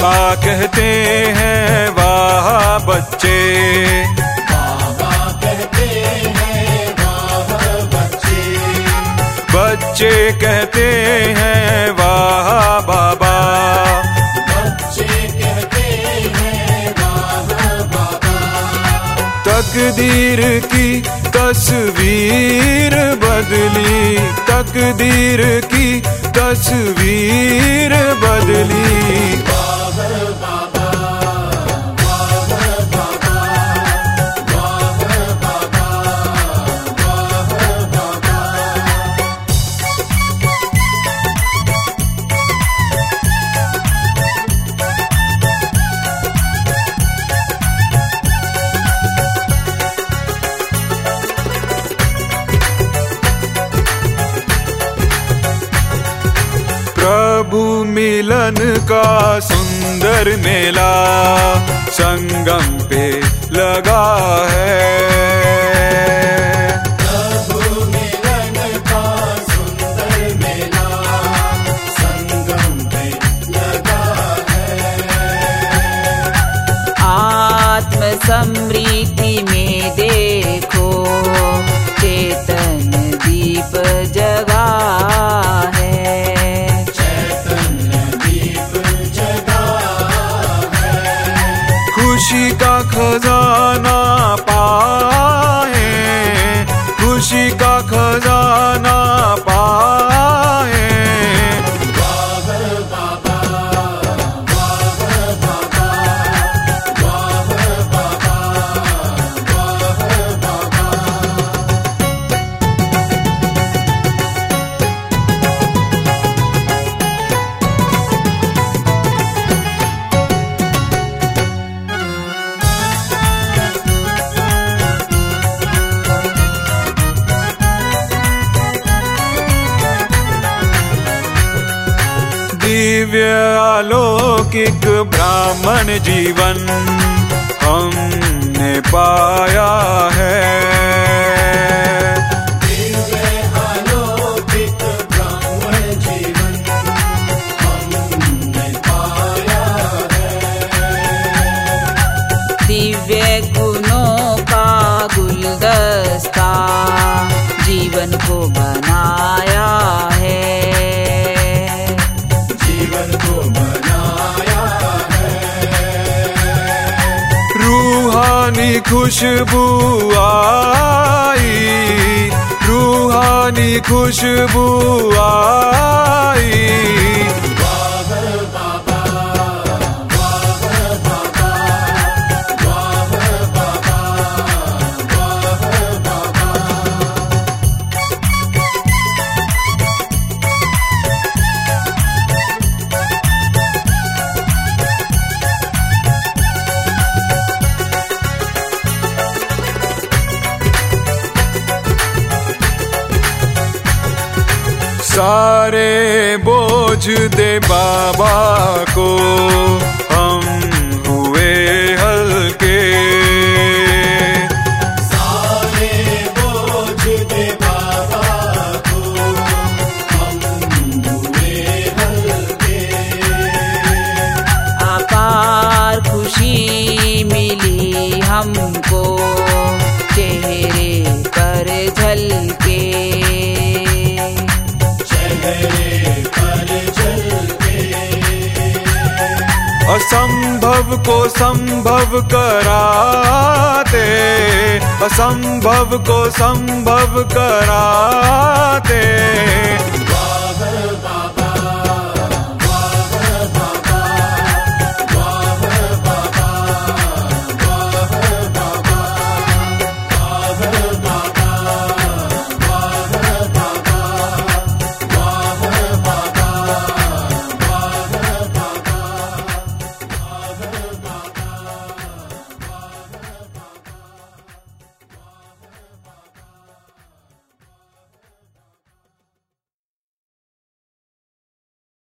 बाबा कहते हैं वाह बच्चे, बाबा कहते हैं वाह बच्चे, बच्चे कहते हैं वाह बाबा, बच्चे कहते हैं वाह बाबा। तकदीर की तस्वीर बदली, तकदीर की तस्वीर बदली। वाह बाबा, वाह बाबा, वाह बाबा, वाह बाबा। प्रभु मिलन का सुंदर मेला संगम पे लगा है, प्रभु मिलन का सुंदर मेला संगम पे लगा है। आत्म समृद्धि में देखो चेतन दीप जगा है, खुशी का खजाना पाए, खुशी का खजाना पाए। वाह बाबा, वाह बाबा, वाह बाबा, वाह बाबा। दिव्य अलौकिक ब्राह्मण जीवन हमने पाया है, दिव्य अलौकिक ब्राह्मण जीवन हमने पाया है। दिव्य गुणों का गुलदस्ता जीवन को बनाया है, जीवन को बनाया है। रूहानी खुशबू आई, रूहानी खुशबू आई। वाह बाबा, वाह बाबा, वाह बाबा, वाह बाबा। सारे बोझ दे बाबा को हम हुए हल्के, सारे बोझ दे बाबा को हम हुए हल्के। अपार खुशी मिली हमको चेहरे पर झलके, चेहरे पर झलके। असंभव को संभव कराते, असंभव को संभव कराते।